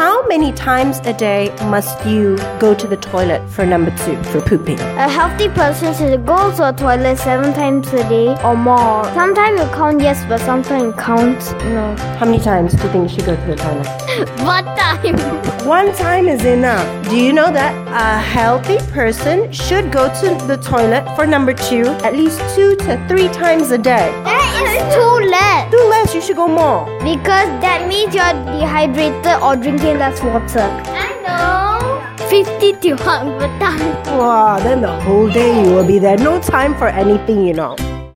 how many times a day must you go to the toilet for number 2, for pooping? A healthy person should go to a toilet 7 times a day or more. Sometimes you count yes, but sometimes you count no. How many times do you think you should go to the toilet? What time? 1 time is enough. Do you know that a healthy person should go to the toilet for number 2 at least 2 to 3 times a day? That is too less. Do less, you should go more. Because that means you're dehydrated or drinking less water. I know. 50 to 100 times. Wow, then the whole day you will be there. No time for anything,